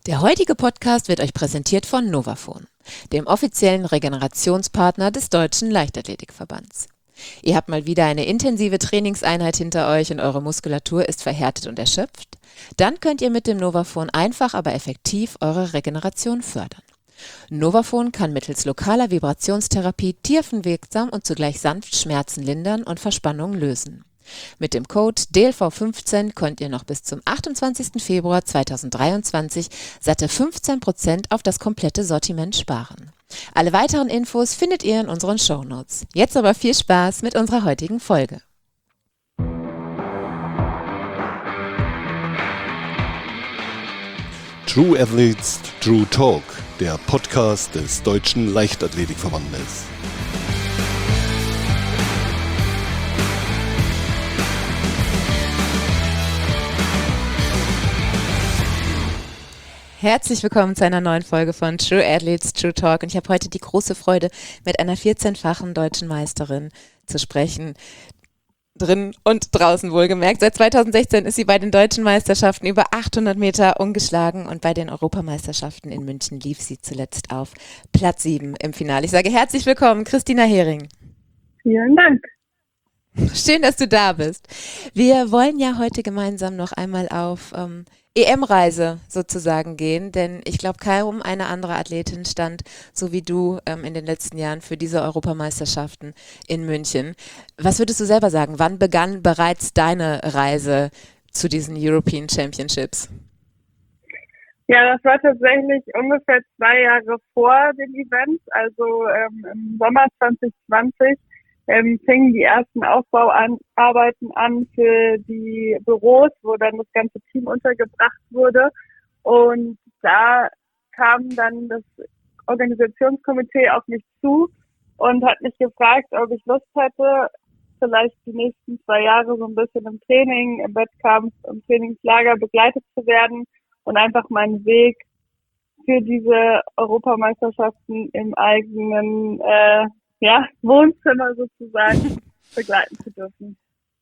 Der heutige Podcast wird euch präsentiert von Novafon, dem offiziellen Regenerationspartner des Deutschen Leichtathletikverbands. Ihr habt mal wieder eine intensive Trainingseinheit hinter euch und eure Muskulatur ist verhärtet und erschöpft? Dann könnt ihr mit dem Novafon einfach, aber effektiv eure Regeneration fördern. Novafon kann mittels lokaler Vibrationstherapie tiefenwirksam und zugleich sanft Schmerzen lindern und Verspannungen lösen. Mit dem Code DLV15 könnt ihr noch bis zum 28. Februar 2023 satte 15% auf das komplette Sortiment sparen. Alle weiteren Infos findet ihr in unseren Shownotes. Jetzt aber viel Spaß mit unserer heutigen Folge. True Athletes, True Talk, der Podcast des Deutschen Leichtathletikverbandes. Herzlich willkommen zu einer neuen Folge von True Athletes, True Talk. Und ich habe heute die große Freude, mit einer 14-fachen deutschen Meisterin zu sprechen. Drin und draußen wohlgemerkt. Seit 2016 ist sie bei den deutschen Meisterschaften über 800 Meter ungeschlagen und bei den Europameisterschaften in München lief sie zuletzt auf Platz 7 im Finale. Ich sage herzlich willkommen, Christina Hering. Vielen Dank. Schön, dass du da bist. Wir wollen ja heute gemeinsam noch einmal auf EM-Reise sozusagen gehen, denn ich glaube, kaum eine andere Athletin stand, so wie du, in den letzten Jahren für diese Europameisterschaften in München. Was würdest du selber sagen? Wann begann bereits deine Reise zu diesen European Championships? Ja, das war tatsächlich ungefähr 2 Jahre vor den Events, also im Sommer 2020. Fingen die ersten Aufbauarbeiten an für die Büros, wo dann das ganze Team untergebracht wurde. Und da kam dann das Organisationskomitee auf mich zu und hat mich gefragt, ob ich Lust hätte, vielleicht die nächsten 2 Jahre so ein bisschen im Training, im Wettkampf, im Trainingslager begleitet zu werden und einfach meinen Weg für diese Europameisterschaften im eigenen Wohnzimmer sozusagen begleiten zu dürfen.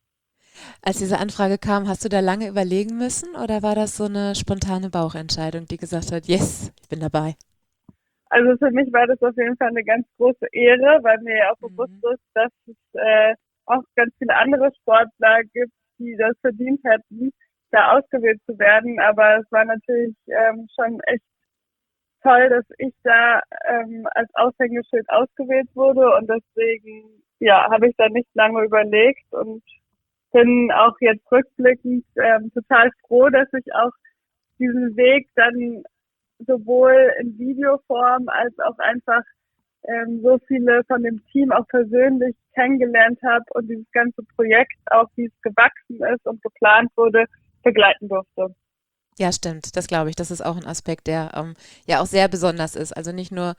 Als diese Anfrage kam, hast du da lange überlegen müssen oder war das so eine spontane Bauchentscheidung, die gesagt hat, yes, ich bin dabei? Also für mich war das auf jeden Fall eine ganz große Ehre, weil mir ja auch bewusst ist, dass es auch ganz viele andere Sportler gibt, die das verdient hätten, da ausgewählt zu werden. Aber es war natürlich schon echt toll, dass ich da als Aushängeschild ausgewählt wurde und deswegen habe ich da nicht lange überlegt und bin auch jetzt rückblickend total froh, dass ich auch diesen Weg dann sowohl in Videoform als auch einfach so viele von dem Team auch persönlich kennengelernt habe und dieses ganze Projekt, auch wie es gewachsen ist und geplant wurde, begleiten durfte. Ja, stimmt, das glaube ich. Das ist auch ein Aspekt, der auch sehr besonders ist. Also nicht nur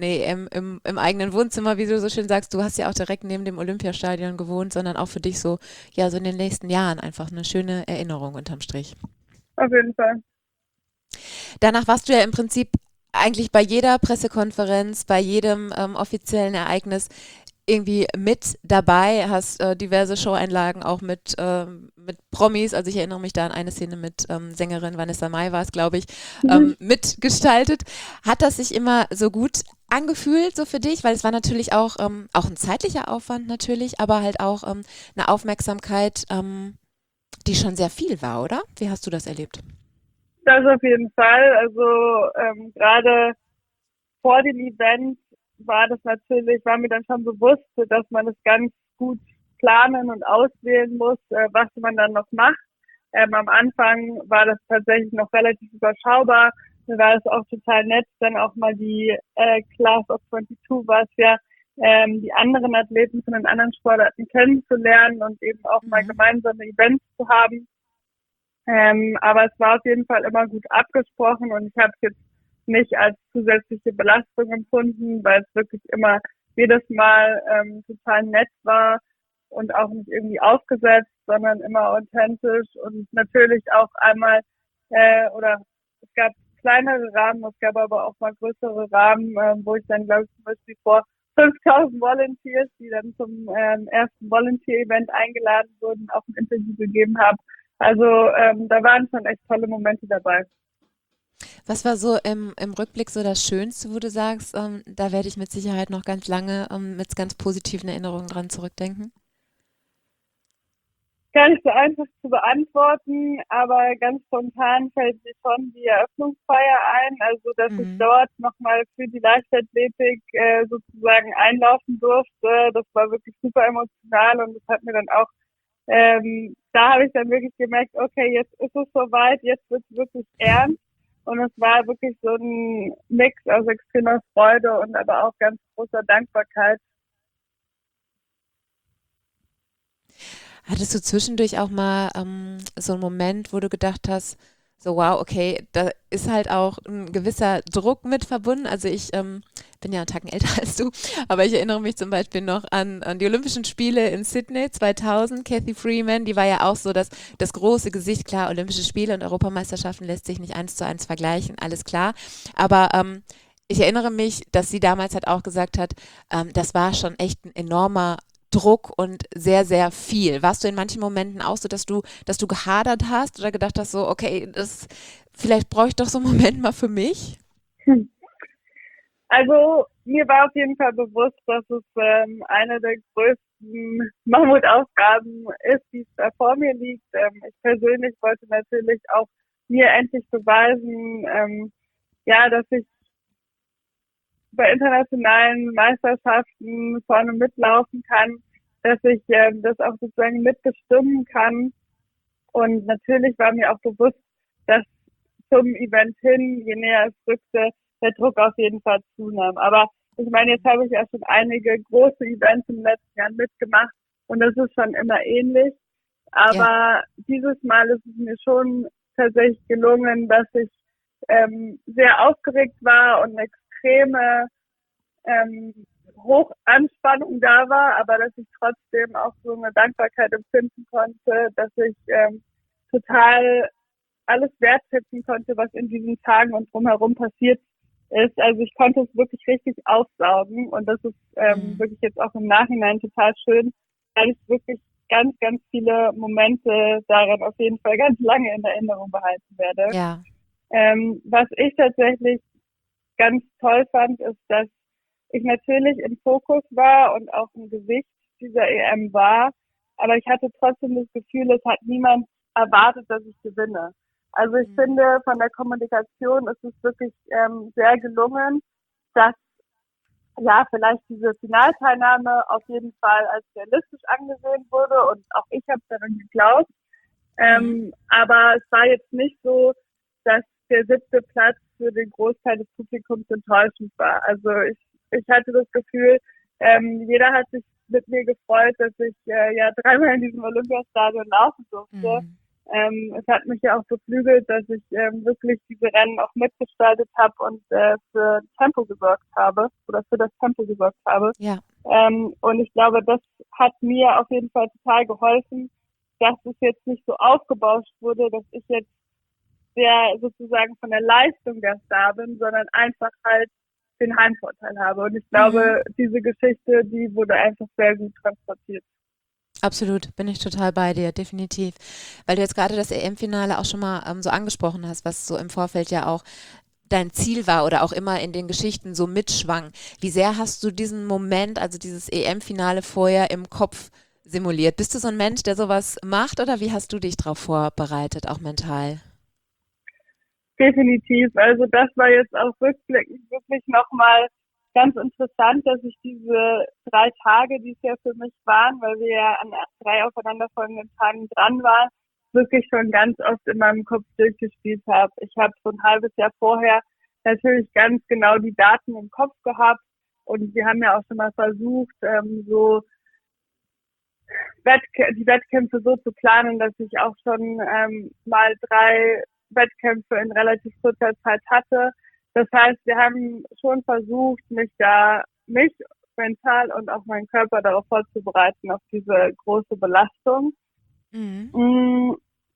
im eigenen Wohnzimmer, wie du so schön sagst, du hast ja auch direkt neben dem Olympiastadion gewohnt, sondern auch für dich so in den nächsten Jahren einfach eine schöne Erinnerung unterm Strich. Auf jeden Fall. Danach warst du ja im Prinzip eigentlich bei jeder Pressekonferenz, bei jedem offiziellen Ereignis irgendwie mit dabei, hast diverse Showeinlagen auch mit Promis, also ich erinnere mich da an eine Szene mit Sängerin Vanessa Mai war es, glaube ich, mitgestaltet. Hat das sich immer so gut angefühlt so für dich? Weil es war natürlich auch ein zeitlicher Aufwand natürlich, aber halt auch eine Aufmerksamkeit, die schon sehr viel war, oder? Wie hast du das erlebt? Das auf jeden Fall. Also gerade vor dem Event war mir dann schon bewusst, dass man das ganz gut planen und auswählen muss, was man dann noch macht. Am Anfang war das tatsächlich noch relativ überschaubar. Mir war es auch total nett, dann auch mal die Class of 22 war es ja, die anderen Athleten von den anderen Sportarten kennenzulernen und eben auch mal gemeinsame Events zu haben. Aber es war auf jeden Fall immer gut abgesprochen und ich habe es jetzt nicht als zusätzliche Belastung empfunden, weil es wirklich immer jedes Mal total nett war und auch nicht irgendwie aufgesetzt, sondern immer authentisch und natürlich auch einmal es gab kleinere Rahmen, es gab aber auch mal größere Rahmen, wo ich dann, glaube ich, zum Beispiel vor 5.000 Volunteers, die dann zum ersten Volunteer-Event eingeladen wurden, auch ein Interview gegeben habe. Also da waren schon echt tolle Momente dabei. Was war so im Rückblick so das Schönste, wo du sagst, da werde ich mit Sicherheit noch ganz lange mit ganz positiven Erinnerungen dran zurückdenken? Gar nicht so einfach zu beantworten, aber ganz spontan fällt mir schon die Eröffnungsfeier ein, also dass ich Mhm. dort nochmal für die Leichtathletik sozusagen einlaufen durfte. Das war wirklich super emotional und das hat mir dann auch, da habe ich dann wirklich gemerkt, okay, jetzt ist es soweit, jetzt wird es wirklich ernst. Und es war wirklich so ein Mix aus extremer Freude und aber auch ganz großer Dankbarkeit. Hattest du zwischendurch auch mal so einen Moment, wo du gedacht hast, so wow, okay, da ist halt auch ein gewisser Druck mit verbunden. Also ich bin ja einen Tacken älter als du, aber ich erinnere mich zum Beispiel noch an die Olympischen Spiele in Sydney 2000. Cathy Freeman, die war ja auch so das große Gesicht. Klar, Olympische Spiele und Europameisterschaften lässt sich nicht 1:1 vergleichen, alles klar. Aber ich erinnere mich, dass sie damals halt auch gesagt hat, das war schon echt ein enormer Druck und sehr, sehr viel. Warst du in manchen Momenten auch so, dass du gehadert hast oder gedacht hast, so, okay, vielleicht brauche ich doch so einen Moment mal für mich? Also mir war auf jeden Fall bewusst, dass es eine der größten Mammutaufgaben ist, die da vor mir liegt. Ich persönlich wollte natürlich auch mir endlich beweisen, ja, dass ich bei internationalen Meisterschaften vorne mitlaufen kann, dass ich das auch sozusagen mitbestimmen kann. Und natürlich war mir auch bewusst, dass zum Event hin, je näher es rückte, der Druck auf jeden Fall zunahm. Aber ich meine, jetzt habe ich ja schon einige große Events im letzten Jahr mitgemacht und das ist schon immer ähnlich. Ja. Aber dieses Mal ist es mir schon tatsächlich gelungen, dass ich sehr aufgeregt war und extreme ähm, Hochanspannung da war, aber dass ich trotzdem auch so eine Dankbarkeit empfinden konnte, dass ich total alles wertschätzen konnte, was in diesen Tagen und drumherum passiert ist. Also ich konnte es wirklich richtig aufsaugen und das ist Mhm. wirklich jetzt auch im Nachhinein total schön, weil ich wirklich ganz, ganz viele Momente daran auf jeden Fall ganz lange in Erinnerung behalten werde. Ja. Was ich tatsächlich ganz toll fand, ist, dass ich natürlich im Fokus war und auch im Gesicht dieser EM war, aber ich hatte trotzdem das Gefühl, es hat niemand erwartet, dass ich gewinne. Also ich Mhm. finde, von der Kommunikation ist es wirklich sehr gelungen, dass ja vielleicht diese Finalteilnahme auf jeden Fall als realistisch angesehen wurde und auch ich habe daran geglaubt. Mhm. Aber es war jetzt nicht so, dass der 7. Platz für den Großteil des Publikums enttäuschend war. Also ich hatte das Gefühl, jeder hat sich mit mir gefreut, dass ich ja dreimal in diesem Olympiastadion laufen durfte. Mhm. Es hat mich ja auch beflügelt, dass ich wirklich diese Rennen auch mitgestaltet habe und für Tempo gesorgt habe oder für das Tempo gesorgt habe. Ja. Und ich glaube, das hat mir auf jeden Fall total geholfen, dass es jetzt nicht so aufgebauscht wurde, dass ich jetzt der sozusagen von der Leistung der Star bin, sondern einfach halt den Heimvorteil habe. Und ich Mhm. glaube, diese Geschichte, die wurde einfach sehr gut transportiert. Absolut, bin ich total bei dir, definitiv. Weil du jetzt gerade das EM-Finale auch schon mal so angesprochen hast, was so im Vorfeld ja auch dein Ziel war oder auch immer in den Geschichten so mitschwang. Wie sehr hast du diesen Moment, also dieses EM-Finale vorher im Kopf simuliert? Bist du so ein Mensch, der sowas macht oder wie hast du dich darauf vorbereitet, auch mental? Definitiv. Also das war jetzt auch rückblickend wirklich nochmal ganz interessant, dass ich diese 3 Tage, die es ja für mich waren, weil wir ja an 3 aufeinanderfolgenden Tagen dran waren, wirklich schon ganz oft in meinem Kopf durchgespielt habe. Ich habe so ein halbes Jahr vorher natürlich ganz genau die Daten im Kopf gehabt und wir haben ja auch schon mal versucht, so die Wettkämpfe so zu planen, dass ich auch schon mal 3 Wettkämpfe in relativ kurzer Zeit hatte. Das heißt, wir haben schon versucht, mich mental und auch meinen Körper darauf vorzubereiten, auf diese große Belastung. Mhm. Mm,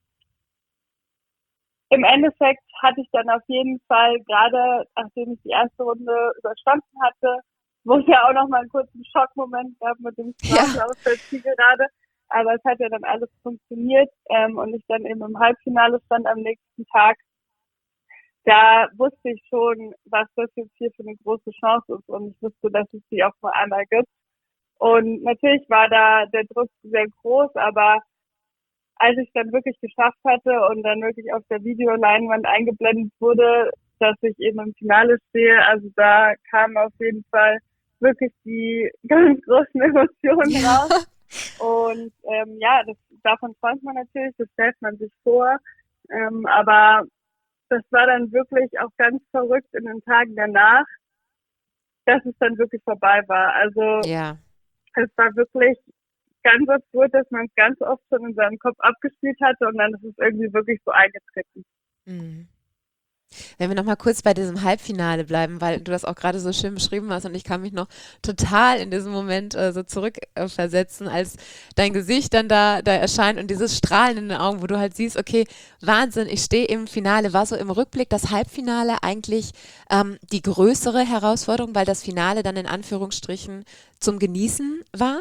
Im Endeffekt hatte ich dann auf jeden Fall, gerade nachdem ich die erste Runde überstanden hatte, wo es ja auch noch mal einen kurzen Schockmoment gab mit dem Ja. Strauchl auf der Zielgerade. Aber es hat ja dann alles funktioniert und ich dann eben im Halbfinale stand am nächsten Tag. da wusste ich schon, was das jetzt hier für eine große Chance ist und ich wusste, dass es die auch nur einmal gibt. Und natürlich war da der Druck sehr groß, aber als ich dann wirklich geschafft hatte und dann wirklich auf der Videoleinwand eingeblendet wurde, dass ich eben im Finale stehe, also da kamen auf jeden Fall wirklich die ganz großen Emotionen raus. Und davon träumt man natürlich, das stellt man sich vor. Aber das war dann wirklich auch ganz verrückt in den Tagen danach, dass es dann wirklich vorbei war. Also Ja. es war wirklich ganz absurd, dass man es ganz oft schon in seinem Kopf abgespielt hatte und dann ist es irgendwie wirklich so eingetreten. Mhm. Wenn wir nochmal kurz bei diesem Halbfinale bleiben, weil du das auch gerade so schön beschrieben hast und ich kann mich noch total in diesem Moment so zurückversetzen, als dein Gesicht dann da erscheint und dieses Strahlen in den Augen, wo du halt siehst, okay, Wahnsinn, ich stehe im Finale. War so im Rückblick das Halbfinale eigentlich die größere Herausforderung, weil das Finale dann in Anführungsstrichen zum Genießen war?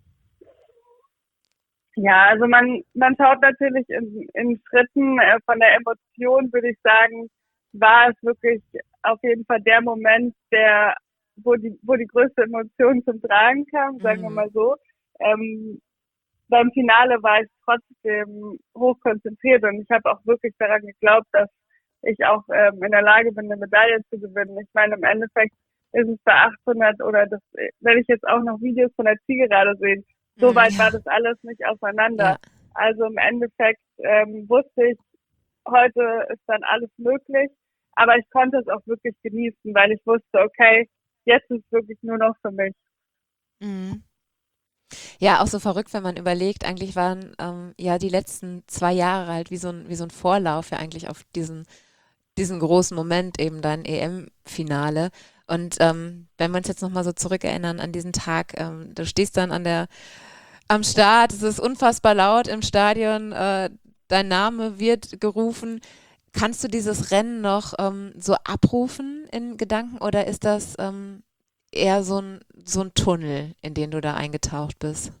Ja, also man schaut natürlich in Schritten von der Emotion, würde ich sagen, war es wirklich auf jeden Fall der Moment, wo die größte Emotion zum Tragen kam, sagen wir mal so. Beim Finale war ich trotzdem hochkonzentriert und ich habe auch wirklich daran geglaubt, dass ich auch in der Lage bin, eine Medaille zu gewinnen. Ich meine, im Endeffekt ist es bei 800 oder das, wenn ich jetzt auch noch Videos von der Zielgerade sehe, so weit war das alles nicht auseinander. Ja. Also im Endeffekt wusste ich, heute ist dann alles möglich, aber ich konnte es auch wirklich genießen, weil ich wusste, okay, jetzt ist es wirklich nur noch für mich. Mhm. Ja, auch so verrückt, wenn man überlegt, eigentlich waren ja die letzten 2 Jahre halt wie so ein Vorlauf ja eigentlich auf diesen großen Moment, eben dein EM-Finale. Und wenn wir uns jetzt nochmal so zurückerinnern an diesen Tag, du stehst dann am Start, es ist unfassbar laut im Stadion, dein Name wird gerufen. Kannst du dieses Rennen noch so abrufen in Gedanken oder ist das eher so ein Tunnel, in den du da eingetaucht bist?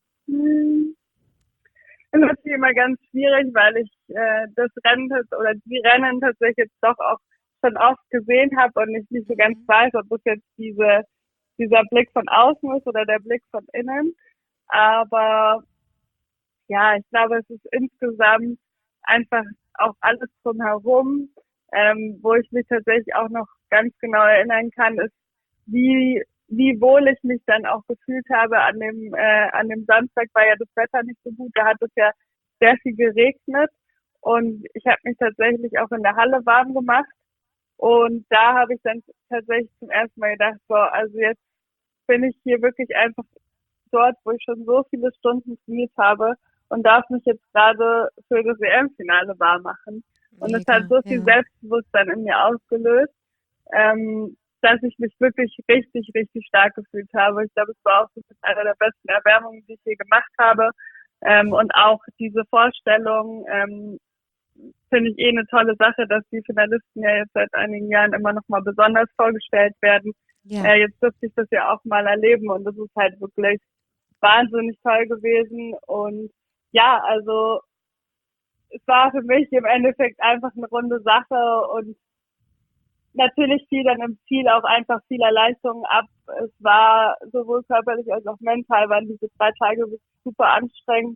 Das ist natürlich immer ganz schwierig, weil ich das Rennen oder die Rennen tatsächlich jetzt doch auch schon oft gesehen habe und ich nicht so ganz weiß, ob es jetzt dieser Blick von außen ist oder der Blick von innen. Aber ja, ich glaube, es ist insgesamt einfach auch alles drumherum, wo ich mich tatsächlich auch noch ganz genau erinnern kann, ist, wie wohl ich mich dann auch gefühlt habe an dem Samstag, war ja das Wetter nicht so gut, da hat es ja sehr viel geregnet und ich habe mich tatsächlich auch in der Halle warm gemacht und da habe ich dann tatsächlich zum ersten Mal gedacht, so, also jetzt bin ich hier wirklich einfach dort, wo ich schon so viele Stunden trainiert habe und darf mich jetzt gerade für das EM-Finale warm machen. Und es hat so viel Selbstbewusstsein in mir ausgelöst, dass ich mich wirklich richtig, richtig stark gefühlt habe. Ich glaube, es war auch eine der besten Erwärmungen, die ich je gemacht habe. Und auch diese Vorstellung finde ich eine tolle Sache, dass die Finalisten ja jetzt seit einigen Jahren immer noch mal besonders vorgestellt werden. Ja. Jetzt durfte ich das ja auch mal erleben und das ist halt wirklich wahnsinnig toll gewesen. Und ja, also es war für mich im Endeffekt einfach eine runde Sache und natürlich fiel dann im Ziel auch einfach viele Leistungen ab. Es war sowohl körperlich als auch mental, waren diese 3 Tage wirklich super anstrengend.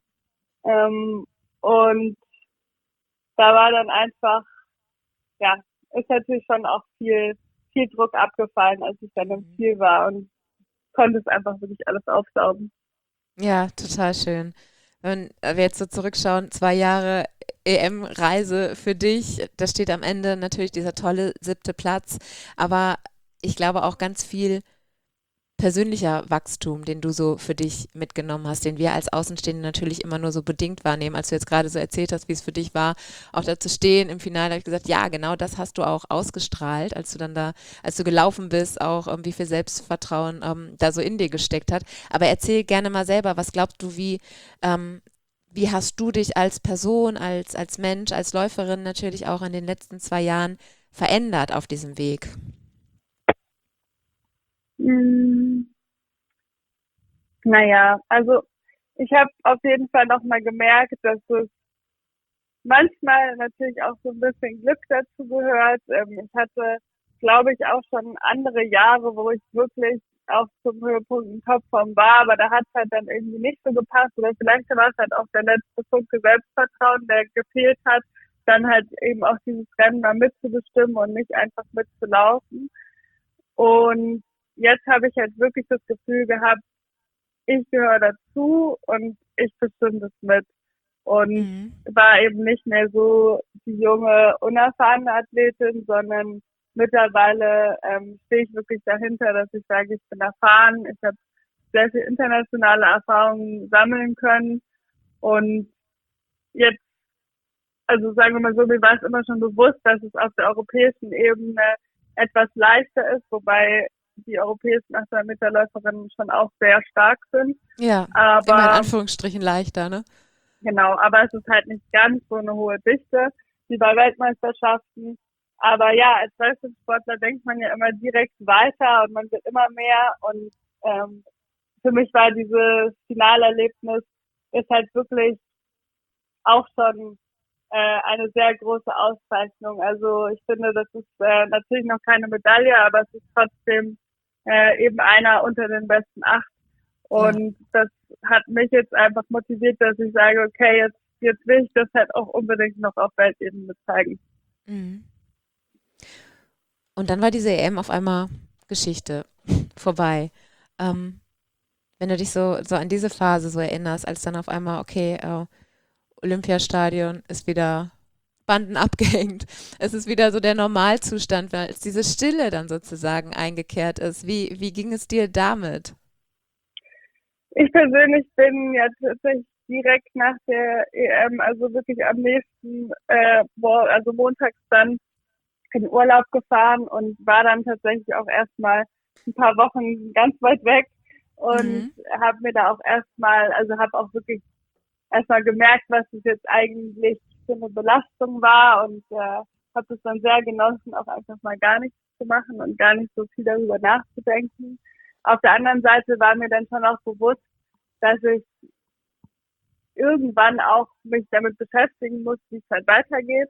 Und da war dann einfach, ja, ist natürlich schon auch viel Druck abgefallen, als ich dann im Ziel war und konnte es einfach wirklich alles aufsaugen. Ja, total schön. Wenn wir jetzt so zurückschauen, 2 Jahre EM-Reise für dich, da steht am Ende natürlich dieser tolle 7. Platz, aber ich glaube auch ganz viel persönlicher Wachstum, den du so für dich mitgenommen hast, den wir als Außenstehende natürlich immer nur so bedingt wahrnehmen. Als du jetzt gerade so erzählt hast, wie es für dich war, auch da zu stehen im Finale, habe ich gesagt, ja, genau das hast du auch ausgestrahlt, als du gelaufen bist, auch wie viel Selbstvertrauen da so in dir gesteckt hat. Aber erzähl gerne mal selber, was glaubst du, wie hast du dich als Person, als Mensch, als Läuferin natürlich auch in den letzten 2 Jahren verändert auf diesem Weg? Naja, also ich habe auf jeden Fall nochmal gemerkt, dass es manchmal natürlich auch so ein bisschen Glück dazu gehört. Ich hatte, glaube ich, auch schon andere Jahre, wo ich wirklich auch zum Höhepunkt in Topform war, aber da hat es halt dann irgendwie nicht so gepasst oder vielleicht war es halt auch der letzte Punkt Selbstvertrauen, der gefehlt hat, dann halt eben auch dieses Rennen mal mitzubestimmen und nicht einfach mitzulaufen. Und jetzt habe ich halt wirklich das Gefühl gehabt, ich gehöre dazu und ich bestimme das mit. Und war eben nicht mehr so die junge, unerfahrene Athletin, sondern mittlerweile stehe ich wirklich dahinter, dass ich sage, ich bin erfahren, ich habe sehr viel internationale Erfahrungen sammeln können und jetzt, also sagen wir mal so, mir war es immer schon bewusst, dass es auf der europäischen Ebene etwas leichter ist, wobei die europäischen 800-Meter-Läuferinnen schon auch sehr stark sind. Ja, aber immer in Anführungsstrichen leichter, ne? Genau, aber es ist halt nicht ganz so eine hohe Dichte wie bei Weltmeisterschaften. Aber ja, als Leistungssportler denkt man ja immer direkt weiter und man wird immer mehr. Und für mich war dieses Finalerlebnis ist halt wirklich auch schon eine sehr große Auszeichnung. Also ich finde, das ist natürlich noch keine Medaille, aber es ist trotzdem eben einer unter den besten 8. Und das hat mich jetzt einfach motiviert, dass ich sage, okay, jetzt will ich das halt auch unbedingt noch auf Weltebene zeigen. Mhm. Und dann war diese EM auf einmal Geschichte, vorbei. Wenn du dich so an diese Phase so erinnerst, als dann auf einmal, okay, Olympiastadion ist wieder Banden abgehängt. Es ist wieder so der Normalzustand, weil es diese Stille dann sozusagen eingekehrt ist. Wie ging es dir damit? Ich persönlich bin ja tatsächlich direkt nach der EM, also wirklich am nächsten, also montags dann in Urlaub gefahren und war dann tatsächlich auch erstmal ein paar Wochen ganz weit weg und habe mir da auch habe auch wirklich erstmal gemerkt, was es jetzt eigentlich für eine Belastung war und habe es dann sehr genossen, auch einfach mal gar nichts zu machen und gar nicht so viel darüber nachzudenken. Auf der anderen Seite war mir dann schon auch bewusst, dass ich irgendwann auch mich damit beschäftigen muss, wie es halt weitergeht.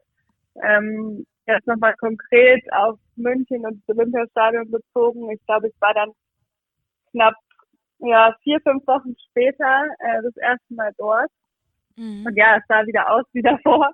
Jetzt nochmal konkret auf München und das Olympiastadion bezogen. Ich glaube, ich war dann knapp 4-5 Wochen später das erste Mal dort. Und ja, es sah wieder aus wie davor.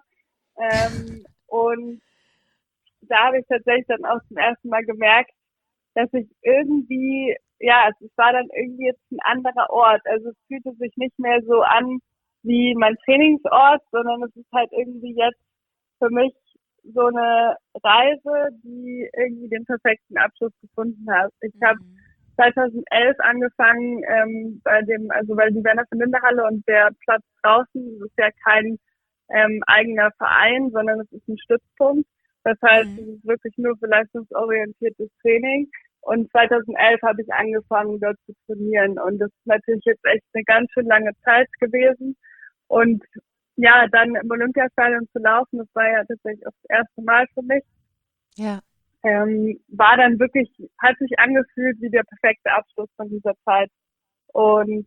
Und da habe ich tatsächlich dann auch zum ersten Mal gemerkt, dass ich irgendwie, es war dann irgendwie jetzt ein anderer Ort. Also es fühlte sich nicht mehr so an wie mein Trainingsort, sondern es ist halt irgendwie jetzt für mich so eine Reise, die irgendwie den perfekten Abschluss gefunden hat. Ich habe 2011 angefangen, weil die Werner von Linde Halle und der Platz draußen, das ist ja kein eigener Verein, sondern es ist ein Stützpunkt. Das heißt, es ist wirklich nur für leistungsorientiertes Training. Und 2011 habe ich angefangen, dort zu trainieren. Und das ist natürlich jetzt echt eine ganz schön lange Zeit gewesen. Und ja, dann im Olympiastadion zu laufen, das war ja tatsächlich auch das erste Mal für mich. Ja. War dann wirklich, hat sich angefühlt wie der perfekte Abschluss von dieser Zeit. Und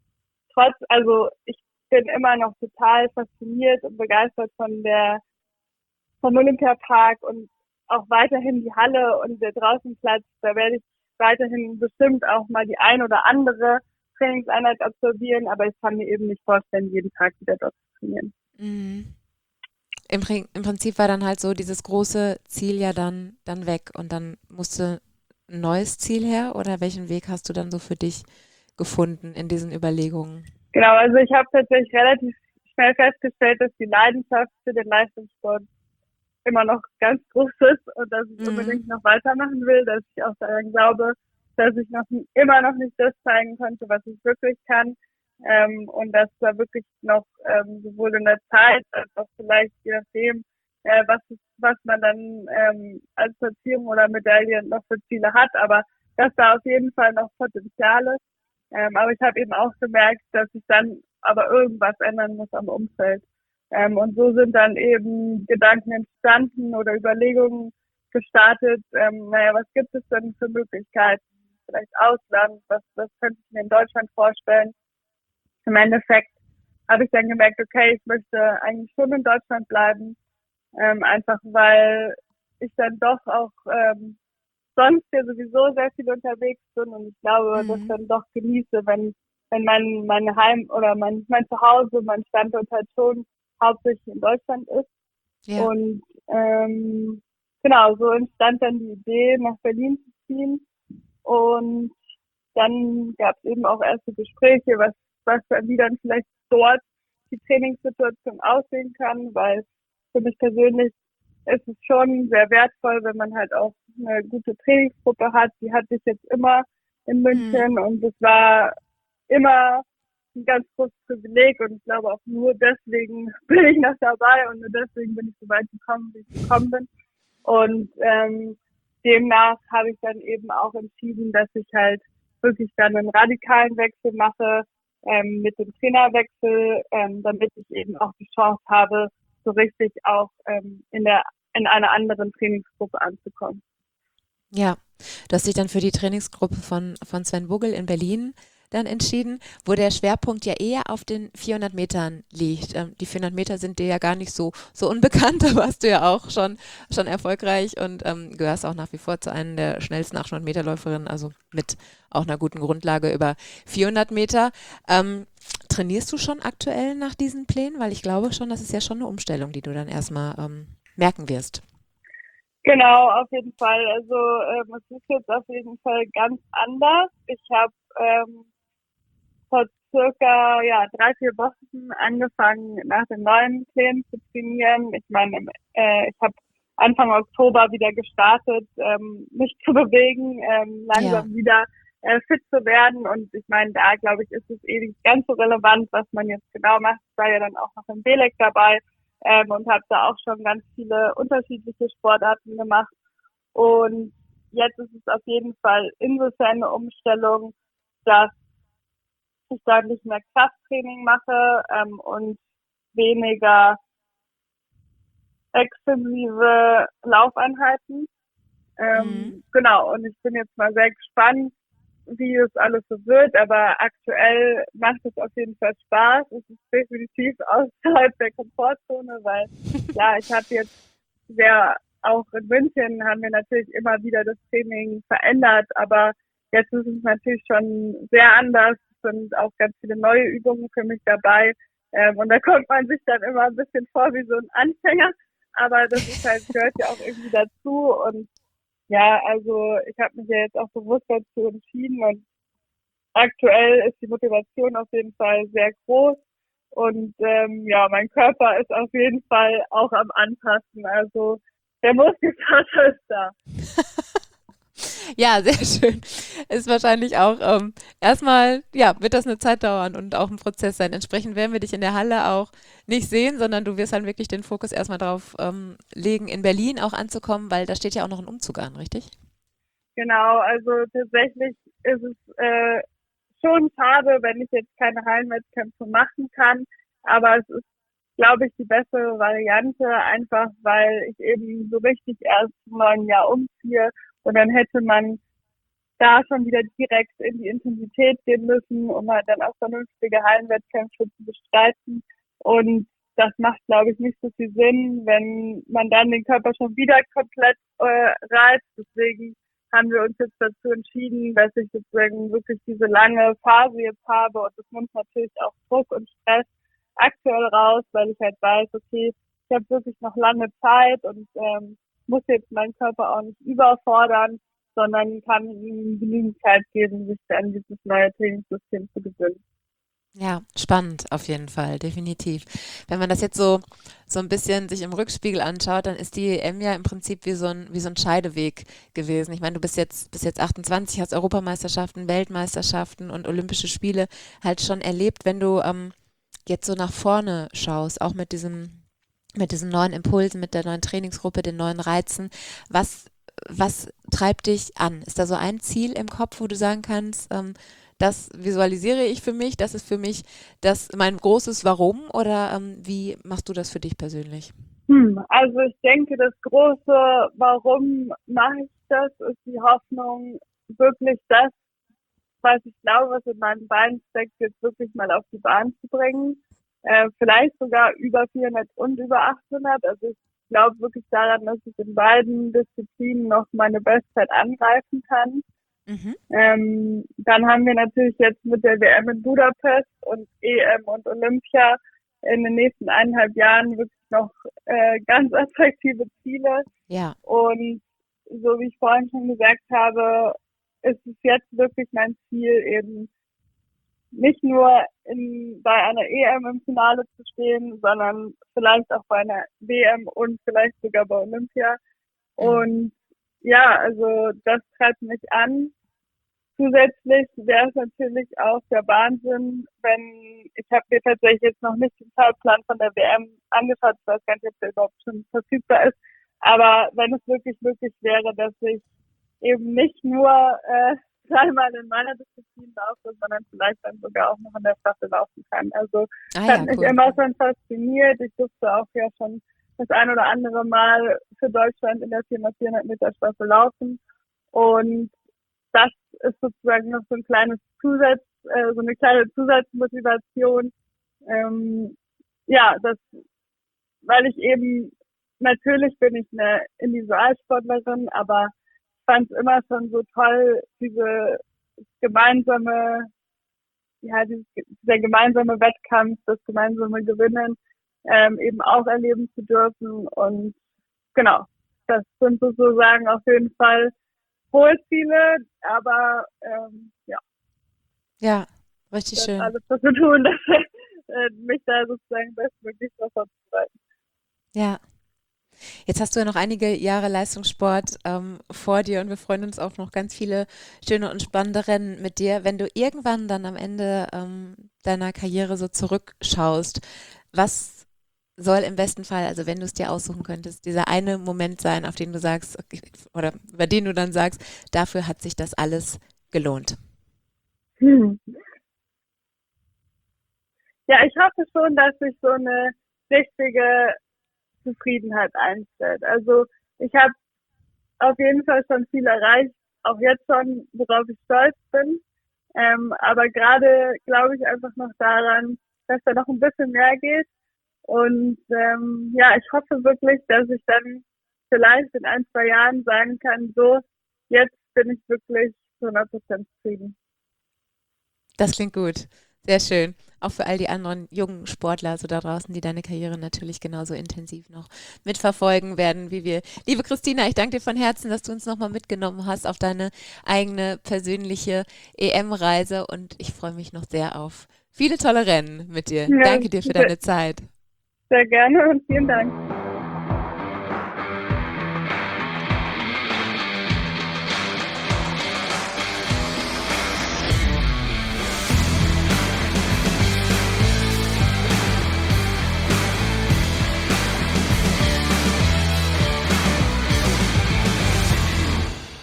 ich bin immer noch total fasziniert und begeistert vom Olympiapark und auch weiterhin die Halle und der Draußenplatz. Da werde ich weiterhin bestimmt auch mal die ein oder andere Trainingseinheit absolvieren, aber ich kann mir eben nicht vorstellen, jeden Tag wieder dort zu trainieren. Im Prinzip war dann halt so dieses große Ziel ja dann weg und dann musste ein neues Ziel her oder welchen Weg hast du dann so für dich gefunden in diesen Überlegungen? Genau, also ich habe tatsächlich relativ schnell festgestellt, dass die Leidenschaft für den Leistungssport immer noch ganz groß ist und dass ich unbedingt noch weitermachen will, dass ich auch daran glaube, dass ich immer noch nicht das zeigen konnte, was ich wirklich kann. Und dass da wirklich noch sowohl in der Zeit als auch vielleicht je nachdem, was man dann als Platzierung oder Medaille noch für Ziele hat, aber dass da auf jeden Fall noch Potenzial ist. Aber ich habe eben auch gemerkt, dass ich dann aber irgendwas ändern muss am Umfeld. Und so sind dann eben Gedanken entstanden oder Überlegungen gestartet. Was gibt es denn für Möglichkeiten? Vielleicht Ausland, was könnte ich mir in Deutschland vorstellen? Im Endeffekt habe ich dann gemerkt, okay, ich möchte eigentlich schon in Deutschland bleiben, einfach weil ich dann doch auch sonst ja sowieso sehr viel unterwegs bin und ich glaube, dass ich Mhm. dann doch genieße, wenn mein Heim oder mein Zuhause, mein Standort halt schon hauptsächlich in Deutschland ist. Ja. Und genau, so entstand dann die Idee, nach Berlin zu ziehen. Und dann gab es eben auch erste Gespräche, wie dann vielleicht dort die Trainingssituation aussehen kann, weil für mich persönlich ist es schon sehr wertvoll, wenn man halt auch eine gute Trainingsgruppe hat. Die hatte ich jetzt immer in Mhm. München und es war immer ein ganz großes Privileg und ich glaube auch nur deswegen bin ich noch dabei und nur deswegen bin ich so weit gekommen, wie ich gekommen bin. Und demnach habe ich dann eben auch entschieden, dass ich halt wirklich dann einen radikalen Wechsel mache mit dem Trainerwechsel, damit ich eben auch die Chance habe, so richtig auch in einer anderen Trainingsgruppe anzukommen. Ja, du hast dich dann für die Trainingsgruppe von Sven Bugel in Berlin dann entschieden, wo der Schwerpunkt ja eher auf den 400 Metern liegt. Die 400 Meter sind dir ja gar nicht so unbekannt, da warst du ja auch schon erfolgreich und gehörst auch nach wie vor zu einer der schnellsten 800 Meter Läuferinnen, also mit auch einer guten Grundlage über 400 Meter. Trainierst du schon aktuell nach diesen Plänen? Weil ich glaube schon, das ist ja schon eine Umstellung, die du dann erstmal merken wirst. Genau, auf jeden Fall. Also es ist jetzt auf jeden Fall ganz anders. Ich habe vor circa 3, 4 Wochen angefangen, nach den neuen Plänen zu trainieren. Ich meine, ich habe Anfang Oktober wieder gestartet, mich zu bewegen, Ja. langsam wieder fit zu werden. Und ich meine, da glaube ich, ist es eh nicht ganz so relevant, was man jetzt genau macht. Ich war ja dann auch noch im Belek dabei und habe da auch schon ganz viele unterschiedliche Sportarten gemacht. Und jetzt ist es auf jeden Fall insofern eine Umstellung, dass ich da nicht mehr Krafttraining mache und weniger extensive Laufeinheiten. Mhm. Genau, und ich bin jetzt mal sehr gespannt, wie es alles so wird, aber aktuell macht es auf jeden Fall Spaß. Es ist definitiv außerhalb der Komfortzone, weil ja, ich habe jetzt auch in München haben wir natürlich immer wieder das Training verändert, aber jetzt ist es natürlich schon sehr anders. Es sind auch ganz viele neue Übungen für mich dabei. Und da kommt man sich dann immer ein bisschen vor wie so ein Anfänger. Aber das ist halt, gehört ja auch irgendwie dazu. Und ja, also ich habe mich ja jetzt auch bewusst dazu entschieden und aktuell ist die Motivation auf jeden Fall sehr groß und ja, mein Körper ist auf jeden Fall auch am Anpassen. Also der Muskelkater ist da. Ja, sehr schön. Ist wahrscheinlich auch erstmal, ja, wird das eine Zeit dauern und auch ein Prozess sein. Entsprechend werden wir dich in der Halle auch nicht sehen, sondern du wirst dann wirklich den Fokus erstmal drauf legen, in Berlin auch anzukommen, weil da steht ja auch noch ein Umzug an, richtig? Genau, also tatsächlich ist es schon schade, wenn ich jetzt keine Hallenwettkämpfe machen kann, aber es ist, glaube ich, die bessere Variante, einfach weil ich eben so richtig erst im neuen Jahr umziehe und dann hätte man da schon wieder direkt in die Intensität gehen müssen, um halt dann auch vernünftige Hallenwettkämpfe zu bestreiten. Und das macht, glaube ich, nicht so viel Sinn, wenn man dann den Körper schon wieder komplett reizt. Deswegen haben wir uns jetzt dazu entschieden, dass ich sozusagen wirklich diese lange Phase jetzt habe und das nimmt natürlich auch Druck und Stress aktuell raus, weil ich halt weiß, okay, ich habe wirklich noch lange Zeit und muss jetzt meinen Körper auch nicht überfordern, sondern kann ihnen genügend Zeit geben, sich an dieses neue Trainingssystem zu gewöhnen. Ja, spannend auf jeden Fall, definitiv. Wenn man das jetzt so ein bisschen sich im Rückspiegel anschaut, dann ist die EM ja im Prinzip wie so ein Scheideweg gewesen. Ich meine, du bist jetzt 28, hast Europameisterschaften, Weltmeisterschaften und Olympische Spiele halt schon erlebt. Wenn du jetzt so nach vorne schaust, auch mit diesen neuen Impulsen, mit der neuen Trainingsgruppe, den neuen Reizen, was treibt dich an? Ist da so ein Ziel im Kopf, wo du sagen kannst, das visualisiere ich für mich, das ist für mich mein großes Warum oder wie machst du das für dich persönlich? Also ich denke, das große Warum mache ich das, ist die Hoffnung, wirklich das, was ich glaube, was in meinen Beinen steckt, jetzt wirklich mal auf die Bahn zu bringen. vielleicht sogar über 400 und über 800. Also ich glaube wirklich daran, dass ich in beiden Disziplinen noch meine Bestzeit angreifen kann. Dann haben wir natürlich jetzt mit der WM in Budapest und EM und Olympia in den nächsten 1,5 Jahren wirklich noch ganz attraktive Ziele. Ja. Und so wie ich vorhin schon gesagt habe, ist es jetzt wirklich mein Ziel, eben nicht nur bei einer EM im Finale zu stehen, sondern vielleicht auch bei einer WM und vielleicht sogar bei Olympia. Und ja, also das treibt mich an. Zusätzlich wäre es natürlich auch der Wahnsinn, ich habe mir tatsächlich jetzt noch nicht den Zeitplan von der WM angeschaut, ich weiß gar nicht, ob der überhaupt schon verfügbar ist, aber wenn es wirklich möglich wäre, dass ich eben nicht nur 3-mal in meiner Disziplin laufe, sondern vielleicht dann sogar auch noch in der Staffel laufen kann. Also hat mich immer schon fasziniert. Ich durfte auch ja schon das ein oder andere Mal für Deutschland in der 4x400 Meter Staffel laufen. Und das ist sozusagen noch so ein kleines so eine kleine Zusatzmotivation. Weil ich eben, natürlich bin ich eine Individualsportlerin, aber ich fand es immer schon so toll, dieser gemeinsame Wettkampf, das gemeinsame Gewinnen eben auch erleben zu dürfen. Und genau, das sind sozusagen auf jeden Fall hohe Ziele, aber ja. Ja, richtig schön. Alles, was wir tun, mich da sozusagen bestmöglich darauf vorzubereiten. Ja. Jetzt hast du ja noch einige Jahre Leistungssport vor dir und wir freuen uns auf noch ganz viele schöne und spannende Rennen mit dir. Wenn du irgendwann dann am Ende deiner Karriere so zurückschaust, was soll im besten Fall, also wenn du es dir aussuchen könntest, dieser eine Moment sein, auf den du sagst, okay, oder über den du dann sagst, dafür hat sich das alles gelohnt? Ja, ich hoffe schon, dass sich so eine richtige Zufriedenheit einstellt. Also ich habe auf jeden Fall schon viel erreicht, auch jetzt schon, worauf ich stolz bin. Aber gerade glaube ich einfach noch daran, dass da noch ein bisschen mehr geht. Und ich hoffe wirklich, dass ich dann vielleicht in 1-2 Jahren sagen kann, so, jetzt bin ich wirklich zu 100% zufrieden. Das klingt gut. Sehr schön. Auch für all die anderen jungen Sportler so da draußen, die deine Karriere natürlich genauso intensiv noch mitverfolgen werden wie wir. Liebe Christina, ich danke dir von Herzen, dass du uns nochmal mitgenommen hast auf deine eigene persönliche EM-Reise und ich freue mich noch sehr auf viele tolle Rennen mit dir. Ja, danke dir für deine Zeit. Sehr gerne und vielen Dank.